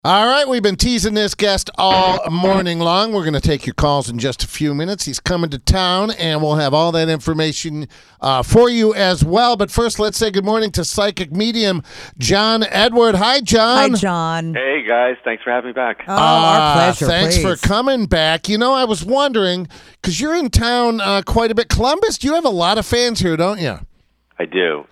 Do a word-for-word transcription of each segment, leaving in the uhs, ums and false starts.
All right, we've been teasing this guest all morning long. We're going to take your calls in just a few minutes. He's coming to town, and we'll have all that information uh, for you as well. But first, let's say good morning to psychic medium John Edward. Hi, John. Hi, John. Hey, guys. Thanks for having me back. Oh, our pleasure. Uh, thanks please. for coming back. You know, I was wondering, because you're in town uh, quite a bit. Columbus, you have a lot of fans here, don't you? I do.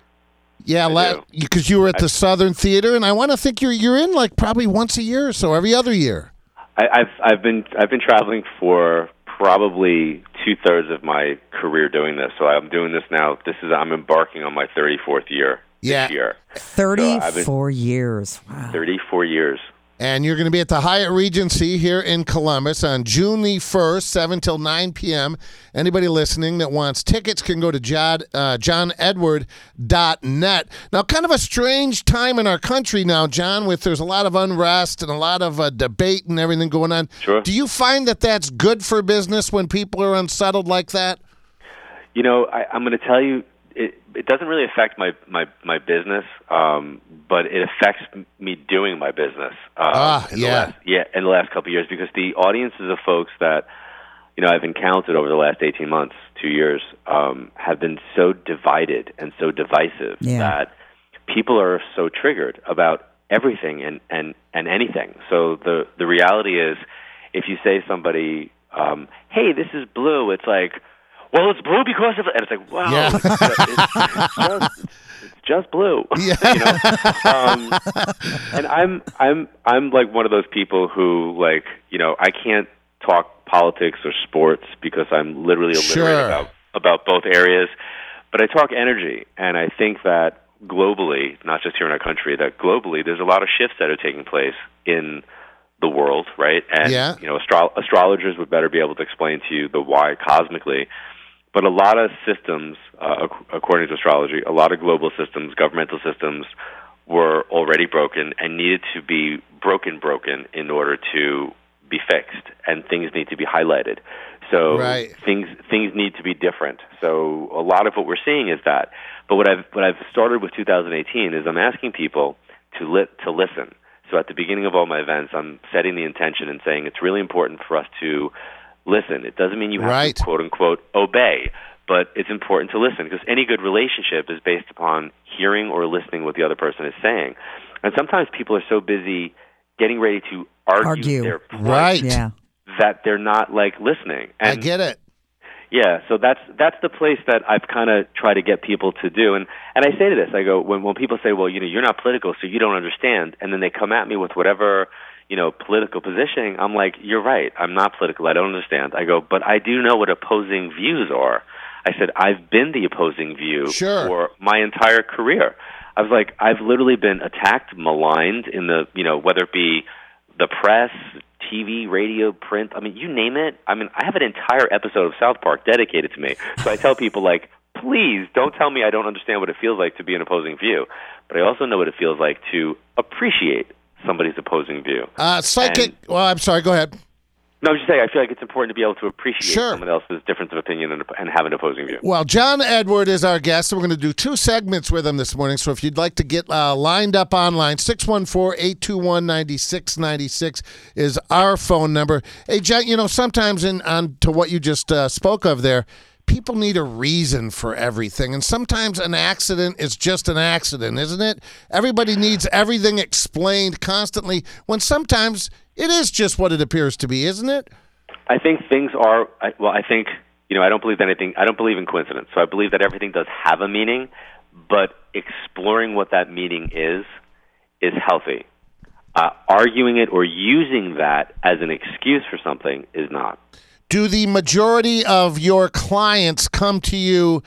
Yeah, because you were at the Southern Theater, and I want to think you're you're in like probably once a year or so, every other year. I, I've I've been I've been traveling for probably two thirds of my career doing this. So I'm doing this now. This is I'm embarking on my thirty-fourth year yeah. this year. thirty-four so years. Wow. thirty-four years. And you're going to be at the Hyatt Regency here in Columbus on June the first, seven till nine p.m. Anybody listening that wants tickets can go to john, uh, john edward dot net. Now, kind of a strange time in our country now, John, with there's a lot of unrest and a lot of uh, debate and everything going on. Sure. Do you find that that's good for business when people are unsettled like that? You know, I, I'm going to tell you, it, it doesn't really affect my, my, my business, um, but it affects me doing my business. Um, ah, in yeah. The last, yeah, in the last couple of years, because the audiences of folks that, you know, I've encountered over the last eighteen months, two years, um, have been so divided and so divisive yeah. that people are so triggered about everything and, and, and anything. So the, the reality is, if you say somebody, um, hey, this is blue, it's like, well, it's blue because of it. And it's like, wow, yeah. it's, it's, just, it's just blue. Yeah. You know? um, and I'm, I'm, I'm like one of those people who, like, you know, I can't talk politics or sports because I'm literally illiterate sure. about, about both areas. But I talk energy, and I think that globally, not just here in our country, that globally there's a lot of shifts that are taking place in the world, right? And, yeah. you know, astro- astrologers would better be able to explain to you the why cosmically. But a lot of systems, uh, according to astrology, a lot of global systems, governmental systems, were already broken and needed to be broken, broken in order to be fixed, and things need to be highlighted. So right. things things need to be different. So a lot of what we're seeing is that. But what I've what I've started with two thousand eighteen is I'm asking people to lit to listen. So at the beginning of all my events, I'm setting the intention and saying it's really important for us to listen. It doesn't mean you have right. to, quote unquote, obey, but it's important to listen, because any good relationship is based upon hearing or listening what the other person is saying. And sometimes people are so busy getting ready to argue, argue. their point right. yeah. that they're not, like, listening. And I get it. yeah, so that's that's the place that I've kind of tried to get people to do. And, and I say to this, I go, when, when people say, well, you know, you're not political, so you don't understand, and then they come at me with whatever, you know, political positioning, I'm like, you're right, I'm not political, I don't understand. I go, but I do know what opposing views are. I said, I've been the opposing view sure. for my entire career. I was like, I've literally been attacked, maligned in the, you know, whether it be the press, T V, radio, print, I mean, you name it. I mean, I have an entire episode of South Park dedicated to me. So I tell people, like, please don't tell me I don't understand what it feels like to be an opposing view. But I also know what it feels like to appreciate somebody's opposing view. Uh, psychic, and, well, I'm sorry, go ahead. No, I was just saying, I feel like it's important to be able to appreciate sure. someone else's difference of opinion and, and have an opposing view. Well, John Edward is our guest, and we're going to do two segments with him this morning. So if you'd like to get uh, lined up online, six one four, eight two one, nine six nine six is our phone number. Hey, John, you know, sometimes in on to what you just uh, spoke of there, people need a reason for everything. And sometimes an accident is just an accident, isn't it? Everybody needs everything explained constantly, when sometimes it is just what it appears to be, isn't it? I think things are, I, well, I think, you know, I don't believe anything, I don't believe in coincidence. So I believe that everything does have a meaning, but exploring what that meaning is, is healthy. Uh, arguing it or using that as an excuse for something is not. Do the majority of your clients come to you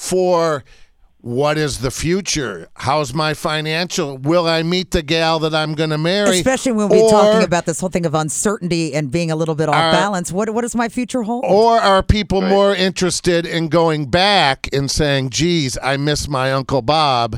for what is the future? How's my financial? Will I meet the gal that I'm going to marry? Especially when we're or, talking about this whole thing of uncertainty and being a little bit off are, balance. What what does my future hold? Or are people right. more interested in going back and saying, geez, I miss my Uncle Bob.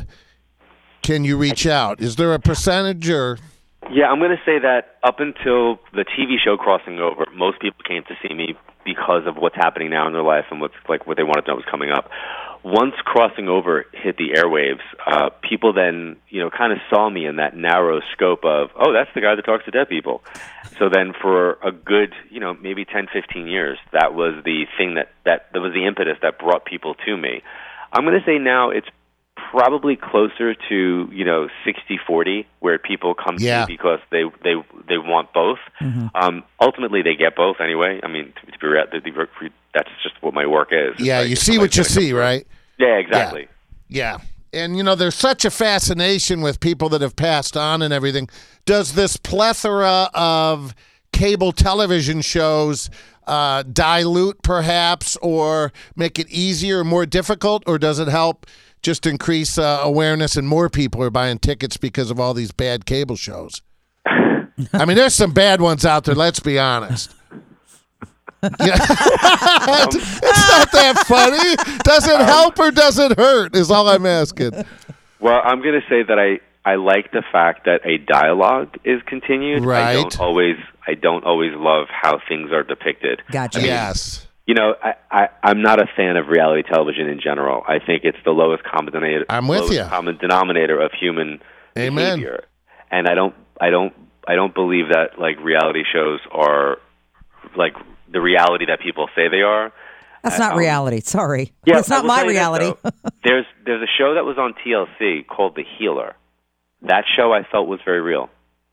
Can you reach out? Is there a percentage or... Yeah, I'm going to say that up until the T V show Crossing Over, most people came to see me because of what's happening now in their life and what's like what they wanted to know was coming up. Once Crossing Over hit the airwaves, uh, people then, you know, kind of saw me in that narrow scope of, oh, that's the guy that talks to dead people. So then for a good, you know, maybe ten, fifteen years, that was the thing that, that, that was the impetus that brought people to me. I'm going to say now it's probably closer to, you know, sixty forty, where people come yeah. to me because they, they, they want both. Mm-hmm. Um, ultimately, they get both anyway. I mean, to, to be real, the, the, that's just what my work is. It's yeah, like, you see what you see, right? Yeah, exactly. Yeah. yeah. And, you know, there's such a fascination with people that have passed on and everything. Does this plethora of cable television shows uh, dilute, perhaps, or make it easier or more difficult, or does it help just increase uh, awareness and more people are buying tickets because of all these bad cable shows? I mean, there's some bad ones out there, let's be honest. Yeah. it's, it's not that funny. Does it help or does it hurt is all I'm asking. Well, I'm going to say that I, I like the fact that a dialogue is continued. Right. I don't always I don't always love how things are depicted. Gotcha. I mean, yes. You know, I, I, I'm not a fan of reality television in general. I think it's the lowest common denominator, I'm with lowest you. common denominator of human Amen. behavior. And I don't I don't I don't believe that like reality shows are like the reality that people say they are. That's not um, reality. Sorry. Yeah, it's not my reality. This, there's there's a show that was on T L C called The Healer. That show I felt was very real.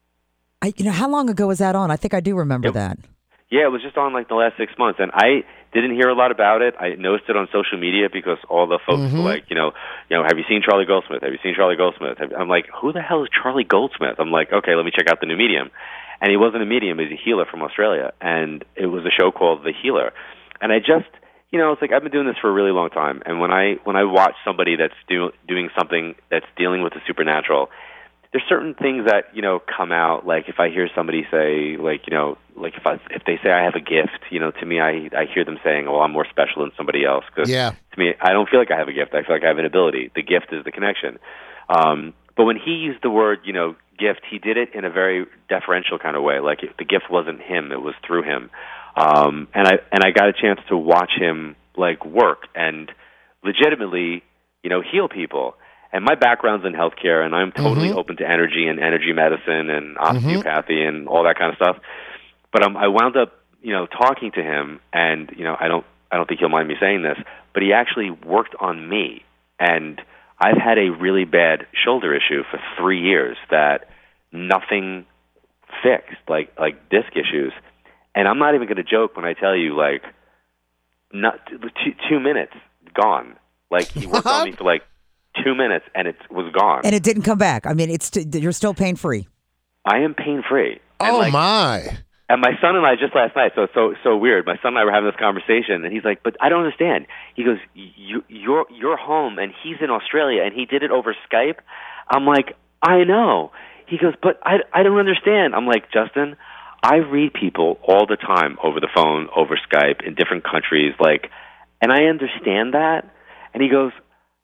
I, you know, how long ago was that on? I think I do remember it, that. Yeah, it was just on like the last six months, and I didn't hear a lot about it. I noticed it on social media because all the folks mm-hmm. were like, you know, you know, have you seen Charlie Goldsmith? Have you seen Charlie Goldsmith? Have, I'm like, who the hell is Charlie Goldsmith? I'm like, okay, let me check out the new medium. And he wasn't a medium; he's a healer from Australia, and it was a show called The Healer. And I just, you know, it's like I've been doing this for a really long time, and when I when I watch somebody that's do, doing something that's dealing with the supernatural, there's certain things that, you know, come out. Like if I hear somebody say, like, you know, like if I if they say I have a gift, you know, to me I I hear them saying, well, I'm more special than somebody else. Because yeah. to me, I don't feel like I have a gift. I feel like I have an ability. The gift is the connection. Um, but when he used the word, you know, gift, he did it in a very deferential kind of way. Like it, the gift wasn't him; it was through him. Um, and I and I got a chance to watch him like work and legitimately, you know, heal people. And my background's in healthcare, and I'm totally mm-hmm. open to energy and energy medicine and osteopathy mm-hmm. and all that kind of stuff. But um, I wound up, you know, talking to him, and you know, I don't, I don't think he'll mind me saying this, but he actually worked on me, and I've had a really bad shoulder issue for three years that nothing fixed, like like disc issues. And I'm not even going to joke when I tell you, like, not two, two minutes gone. Like he worked on me for like two minutes, and it was gone. And it didn't come back. I mean, it's t- you're still pain free. I am pain free. Oh like, my! And my son and I just last night, so so so weird. My son and I were having this conversation, and he's like, "But I don't understand." He goes, "You you're you're home, and he's in Australia, and he did it over Skype." I'm like, "I know." He goes, "But I I don't understand." I'm like, "Justin, I read people all the time over the phone, over Skype, in different countries, like, and I understand that." And he goes,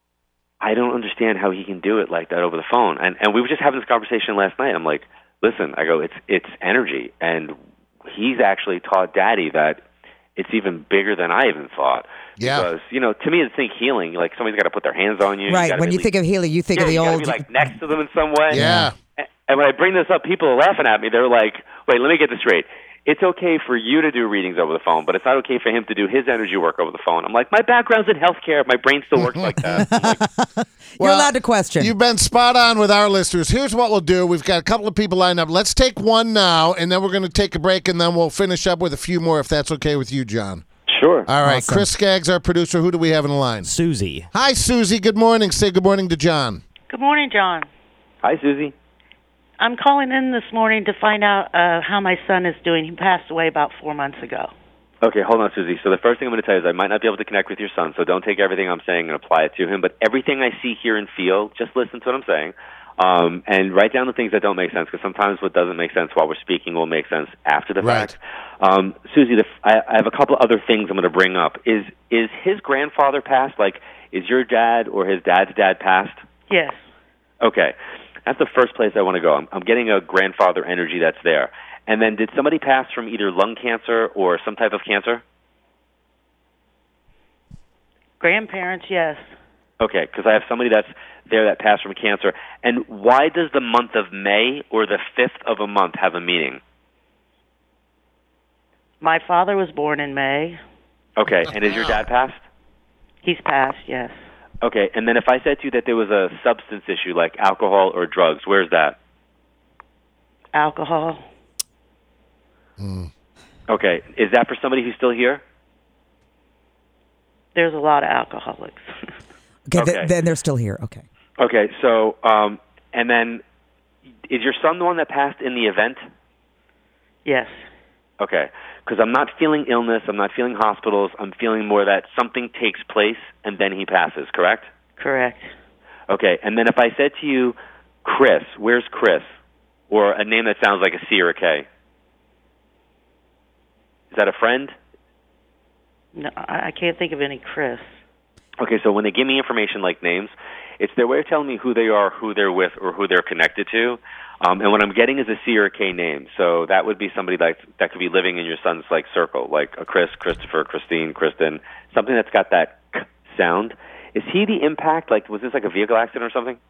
I don't understand how he can do it like that over the phone. And and we were just having this conversation last night. I'm like, listen, I go, it's it's energy. And he's actually taught Daddy that it's even bigger than I even thought. Yeah. Because, you know, to me, to think healing, like somebody's got to put their hands on you. Right. You when you really, think of healing, you think yeah, of the you old. Be, like next to them in some way. Yeah. And, and when I bring this up, people are laughing at me. They're like, wait, let me get this straight. It's okay for you to do readings over the phone, but it's not okay for him to do his energy work over the phone. I'm like, my background's in healthcare. My brain still works like that. Like, You're well, allowed to question. You've been spot on with our listeners. Here's what we'll do. We've got a couple of people lined up. Let's take one now, and then we're going to take a break, and then we'll finish up with a few more, if that's okay with you, John. Sure. All right. Awesome. Chris Skaggs, our producer. Who do we have in the line? Susie. Hi, Susie. Good morning. Say good morning to John. Good morning, John. Hi, Susie. I'm calling in this morning to find out uh, how my son is doing. He passed away about four months ago. Okay, hold on, Susie. So the first thing I'm going to tell you is I might not be able to connect with your son, so don't take everything I'm saying and apply it to him. But everything I see, hear, and feel, just listen to what I'm saying. Um, and write down the things that don't make sense, because sometimes what doesn't make sense while we're speaking will make sense after the Right. fact. Um, Susie, the, I, I have a couple other things I'm going to bring up. Is is his grandfather passed? Like, is your dad or his dad's dad passed? Yes. Okay. That's the first place I want to go. I'm, I'm getting a grandfather energy that's there. And then did somebody pass from either lung cancer or some type of cancer? Grandparents, yes. Okay, because I have somebody that's there that passed from cancer. And why does the month of May or the fifth of a month have a meaning? My father was born in May. Okay, and is your dad passed? He's passed, yes. Okay, and then if I said to you that there was a substance issue like alcohol or drugs, where's that? Alcohol. Mm. Okay, is that for somebody who's still here? There's a lot of alcoholics. Okay, Okay. th- then they're still here. Okay. Okay, so, um, and then is your son the one that passed in the event? Yes. Okay, because I'm not feeling illness, I'm not feeling hospitals, I'm feeling more that something takes place and then he passes, correct? Correct. Okay, and then if I said to you, Chris, where's Chris? Or a name that sounds like a C or a K. Is that a friend? No, I I can't think of any Chris. Okay, so when they give me information like names, it's their way of telling me who they are, who they're with, or who they're connected to. Um, and what I'm getting is a C or a K name. So that would be somebody that that could be living in your son's like circle, like a Chris, Christopher, Christine, Kristen, something that's got that k sound. Is he the impact? Like, was this like a vehicle accident or something?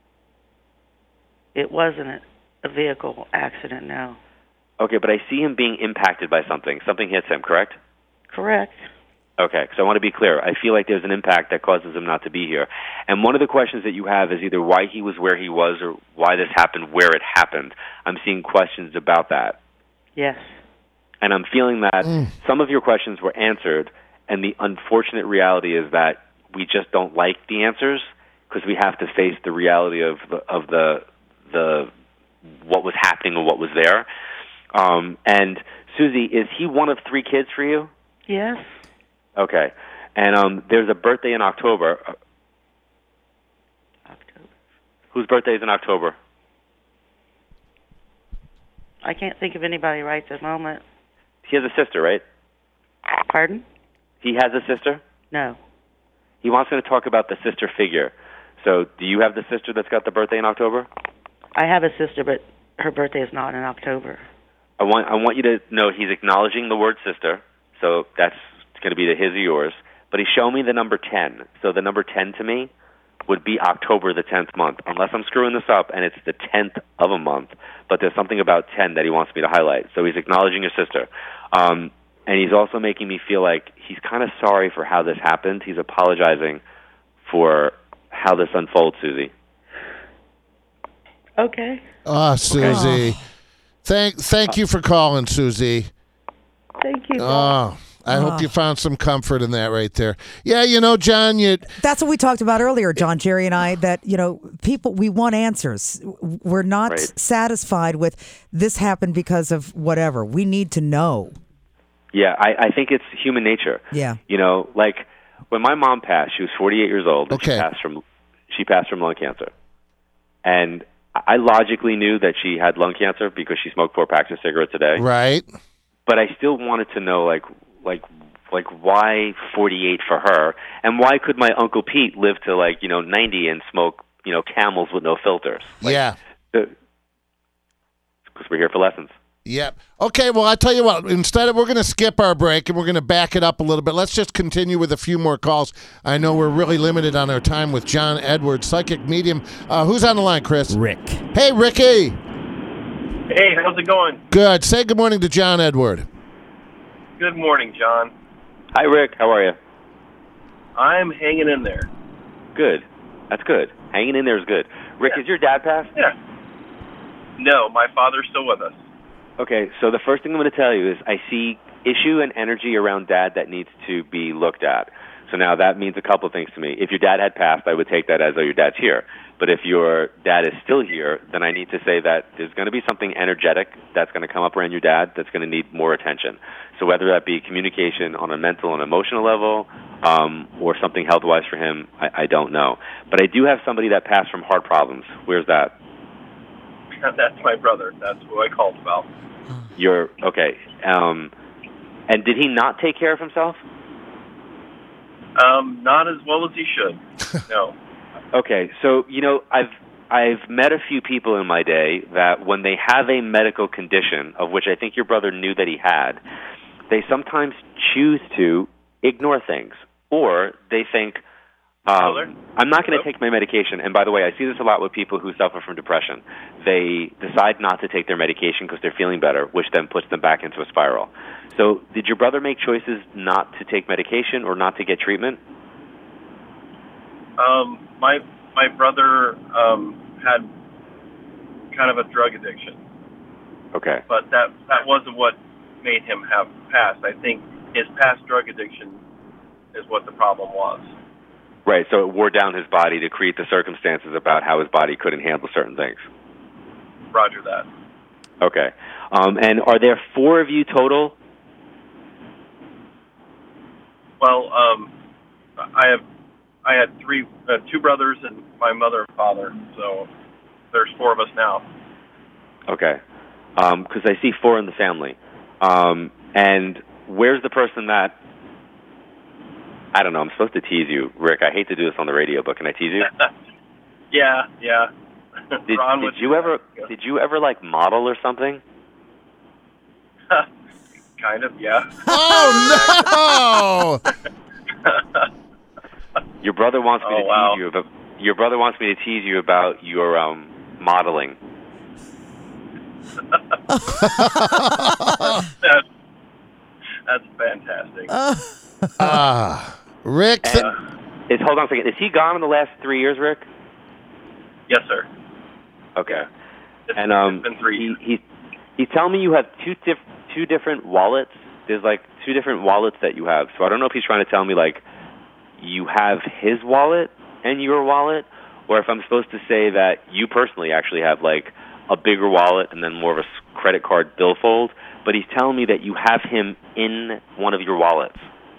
It wasn't a, a vehicle accident, no. Okay, but I see him being impacted by something. Something hits him, correct? Correct. Okay, so I want to be clear. I feel like there's an impact that causes him not to be here. And one of the questions that you have is either why he was where he was or why this happened where it happened. I'm seeing questions about that. Yes. And I'm feeling that Mm. some of your questions were answered, and the unfortunate reality is that we just don't like the answers because we have to face the reality of the, of the, the what was happening and what was there. Um, and, Susie, is he one of three kids for you? Yes. Okay. And um, there's a birthday in October. October. Whose birthday is in October? I can't think of anybody right at the moment. He has a sister, right? Pardon? He has a sister? No. He wants me to talk about the sister figure. So do you have the sister that's got the birthday in October? I have a sister, but her birthday is not in October. I want I want you to know he's acknowledging the word sister, so that's going to be the his or yours. But he's showing me the number ten. So the number ten to me would be October the tenth month, unless I'm screwing this up and it's the tenth of a month. But there's something about ten that he wants me to highlight. So he's acknowledging your sister. Um, and he's also making me feel like he's kind of sorry for how this happened. He's apologizing for how this unfolds, Susie. Okay. Oh, Susie. Thank thank you for calling, Susie. Thank you. Oh, I hope you found some comfort in that right there. Yeah, you know, John, you That's what we talked about earlier, John, Jerry, and I, that, you know, people, we want answers. We're not Right. satisfied with this happened because of whatever. We need to know. Yeah, I, I think it's human nature. Yeah. You know, like when my mom passed, she was forty-eight years old. And Okay. She passed from she passed from lung cancer, and I logically knew that she had lung cancer because she smoked four packs of cigarettes a day. right? But I still wanted to know, like, like, like why forty-eight for her, and why could my Uncle Pete live to like you know ninety and smoke you know Camels with no filters? Like, Yeah. Because we're here for lessons. Yep. Okay, well, I tell you what, instead of, we're going to skip our break and we're going to back it up a little bit. Let's just continue with a few more calls. I know we're really limited on our time with John Edwards, psychic medium. Uh, who's on the line, Chris? Rick. Hey, Ricky. Hey, how's it going? Good. Say good morning to John Edward. Good morning, John. Hi, Rick. How are you? I'm hanging in there. Good. That's good. Hanging in there is good. Rick, Yeah. is your dad passed? Yeah. No, my father's still with us. Okay, so the first thing I'm going to tell you is I see issue and energy around Dad that needs to be looked at. So now that means a couple of things to me. If your dad had passed, I would take that as though your dad's here. But if your dad is still here, then I need to say that there's going to be something energetic that's going to come up around your dad that's going to need more attention. So whether that be communication on a mental and emotional level um, or something health-wise for him, I, I don't know. But I do have somebody that passed from heart problems. Where's that? That's my brother. That's who I called about. You're okay. Um, and did he not take care of himself? Um, not as well as he should. No. Okay, so you know I've I've met a few people in my day that when they have a medical condition, of which I think your brother knew that he had, they sometimes choose to ignore things or they think, um, I'm not going to take my medication. And by the way, I see this a lot with people who suffer from depression. They decide not to take their medication because they're feeling better, which then puts them back into a spiral. So did your brother make choices not to take medication or not to get treatment? Um, my my brother um, had kind of a drug addiction. Okay. But that that wasn't what made him have past. I think his past drug addiction is what the problem was. Right, so it wore down his body to create the circumstances about how his body couldn't handle certain things. Roger that. Okay. Um, and are there four of you total? Well, um, I have I had three, uh, two brothers and my mother and father, so there's four of us now. Okay. Because I see four in the family. Um, and where's the person that... I don't know, I'm supposed to tease you, Rick. I hate to do this on the radio, but can I tease you? yeah, yeah. Did, Ron, did you ever did you ever like model or something? Kind of, yeah. Oh no! Your brother wants me oh, to wow. tease you about your brother wants me to tease you about your um, modeling. that's, that's fantastic. Ah, Rick. Th- And is hold on a second. Is he gone in the last three years, Rick? Yes, sir. Okay. It's, And um, it's been three he years. he he's telling me you have two diff- two different wallets. There's like two different wallets that you have. So I don't know if he's trying to tell me like you have his wallet and your wallet, or if I'm supposed to say that you personally actually have like a bigger wallet and then more of a s- credit card billfold. But he's telling me that you have him in one of your wallets.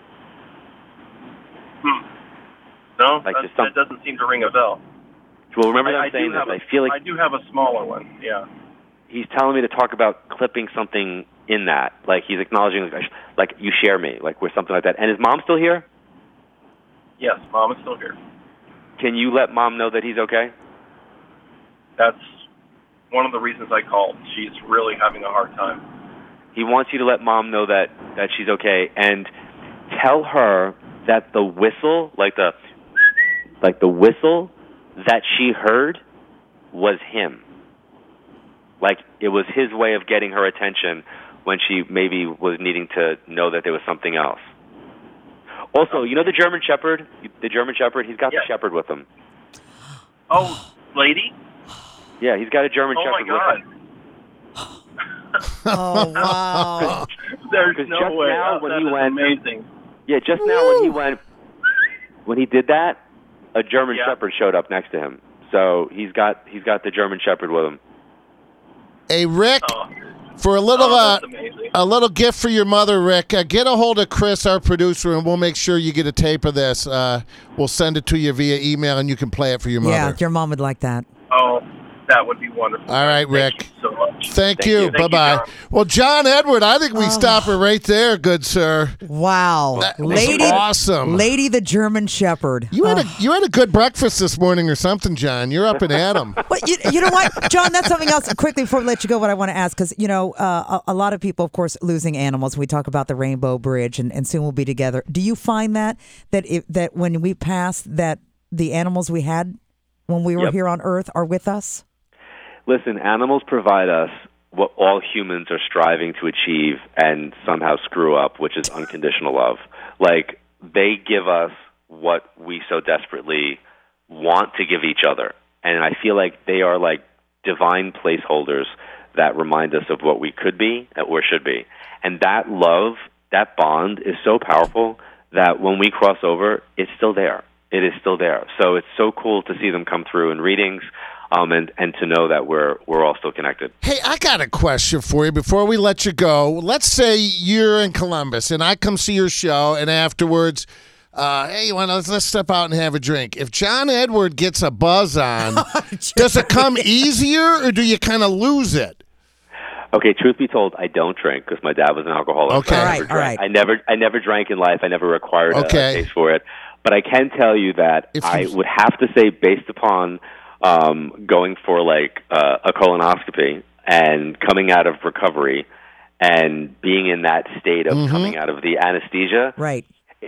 Hmm. No, Like that, just some- that doesn't seem to ring a bell. Well, remember that I, I'm I saying do this. have a, I feel like I do have a smaller one. Yeah. he's telling me to talk about clipping something in that. Like he's acknowledging, like, like you share me, like with something like that. And is Mom still here? Yes, Mom is still here. Can you let Mom know that he's okay? That's one of the reasons I called. She's really having a hard time. He wants you to let Mom know that, that she's okay, and tell her that the whistle, like the like the whistle that she heard was him. Like it was his way of getting her attention when she maybe was needing to know that there was something else. Also, you know the German Shepherd? The German Shepherd, he's got Yeah. the Shepherd with him. Oh, lady? Yeah, he's got a German Oh, my Shepherd God. with him. Oh, wow. There's 'Cause no just way. now That- when that he is went- amazing. Yeah, just now when he went, when he did that, a German Yeah. Shepherd showed up next to him. So he's got he's got the German Shepherd with him. Hey, Rick, Oh, for a little oh, uh, that's amazing. a little gift for your mother, Rick. Uh, get a hold of Chris, our producer, and we'll make sure you get a tape of this. Uh, we'll send it to you via email, and you can play it for your mother. Yeah, your mom would like that. Oh, that would be wonderful. All right, Thank Rick. you so much. Thank, Thank you. you. Bye Thank you, bye. John. Well, John Edward, I think we stop it right there, good sir. Wow. That was Lady, awesome. Lady the German Shepherd. You had Oh. a you had a good breakfast this morning or something, John. You're up and at 'em. But you, you know what, John, that's something else. Quickly before we let you go, what I want to ask, because, you know, uh, a, a lot of people, of course, losing animals. We talk about the Rainbow Bridge, and, and soon we'll be together. Do you find that, that, if, that when we pass, that the animals we had when we were Yep. here on Earth are with us? Listen, animals provide us what all humans are striving to achieve and somehow screw up, which is unconditional love. Like, they give us what we so desperately want to give each other. And I feel like they are like divine placeholders that remind us of what we could be or should be. And that love, that bond is so powerful that when we cross over, it's still there. It is still there. So it's so cool to see them come through in readings. Um, and, and to know that we're we're all still connected. Hey, I got a question for you before we let you go. Let's say you're in Columbus and I come see your show, and afterwards, uh, hey, you want to let's, let's step out and have a drink. If John Edward gets a buzz on, does it come easier or do you kind of lose it? Okay, truth be told, I don't drink because my dad was an alcoholic. Okay. I All never right, all drank. right. I never I never drank in life. I never required a, Okay. a taste for it. But I can tell you that If I you- would have to say, based upon um, going for like uh, a colonoscopy and coming out of recovery and being in that state of Mhm. coming out of the anesthesia, Right. it's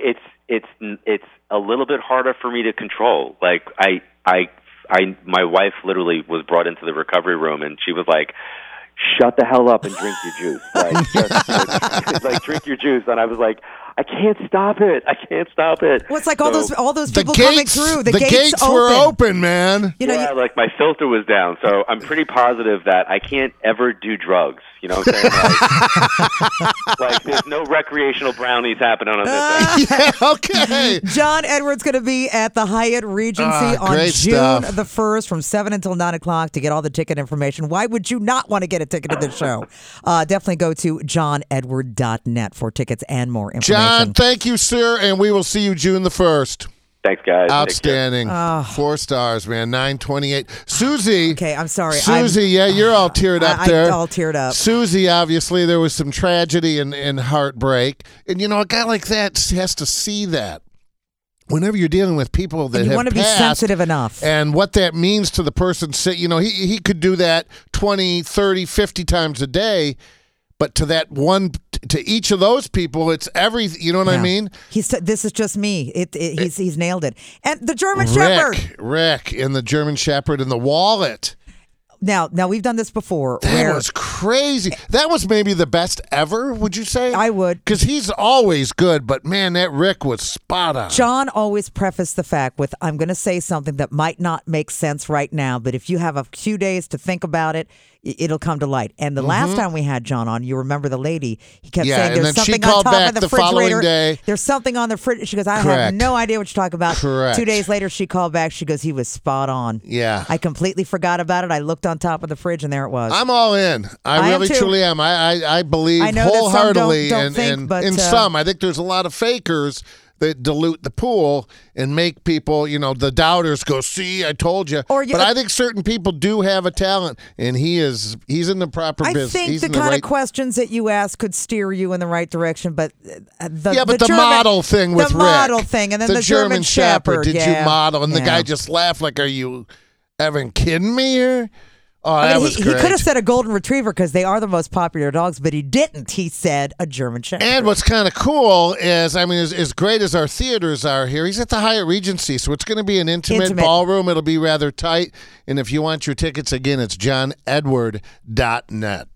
it's it's a little bit harder for me to control. Like I I I my wife literally was brought into the recovery room, and she was like, "Shut the hell up and drink your juice." Like, just, like drink your juice, and I was like, I can't stop it. I can't stop it. Well, it's like all So- those all those The people gates, coming through. The, the gates, gates open. were open, man. You know, yeah, you, like my filter was down, so I'm pretty positive that I can't ever do drugs. You know what I'm saying? Like, like there's no recreational brownies happening on this thing. Yeah, okay. John Edward's going to be at the Hyatt Regency Ah, on great June stuff. the first from seven until nine o'clock to get all the ticket information. Why would you not want to get a ticket to this show? Uh, definitely go to john edward dot net for tickets and more information. John, thank you, sir, and we will see you June the first. Thanks, guys. Take care. Outstanding. Four stars, man. nine twenty-eight. Susie. Okay, I'm sorry. Susie, I'm, yeah, you're all teared up I, there. I'm all teared up. Susie, obviously, there was some tragedy and, and heartbreak. And, you know, a guy like that has to see that. Whenever you're dealing with people that And you have want to be passed sensitive enough. and what that means to the person, sit- you know, he, he could do that twenty, thirty, fifty times a day. But to that one, to each of those people, it's every, you know what I Yeah. mean? He's t- this is just me. It, it, he's he's nailed it. And the German Shepherd. Rick, Rick, and the German Shepherd and the wallet. Now, now we've done this before. That where was crazy. That was maybe the best ever, would you say? I would. Because he's always good, but man, that Rick was spot on. John always prefaced the fact with, I'm going to say something that might not make sense right now, but if you have a few days to think about it, i- it'll come to light. And the last time we had John on, you remember the lady, he kept Yeah, saying and there's then she something on called top back of the, the following refrigerator. day. There's something on the fridge. She goes, I have Correct. no idea what you're talking about. Correct. Two days later, she called back. She goes, he was spot on. Yeah. I completely forgot about it. I looked on top of the fridge and there it was. I'm all in. I, I am really too. truly am. I I, I believe I know that some don't- wholeheartedly, don't and, think, and but, in uh, some, I think there's a lot of fakers that dilute the pool and make people, you know, the doubters go, see, I told you. Or you- but I think certain people do have a talent, and he is he's in the proper I business. think He's the in the kind right. of questions that you ask could steer you in the right direction, but uh, the Yeah, but the, German, model thing with the Rick. model thing, and then the, German, Shepherd. Did yeah. you model? And the Yeah. guy just laughed like, "Are you ever kidding me here?" Oh, I that mean, was he, great. he could have said a golden retriever because they are the most popular dogs, but he didn't. He said a German Shepherd. And what's kind of cool is, I mean, as, as great as our theaters are here, he's at the Hyatt Regency, so it's going to be an intimate, Intimate. ballroom. It'll be rather tight. And if you want your tickets, again, it's john edward dot net.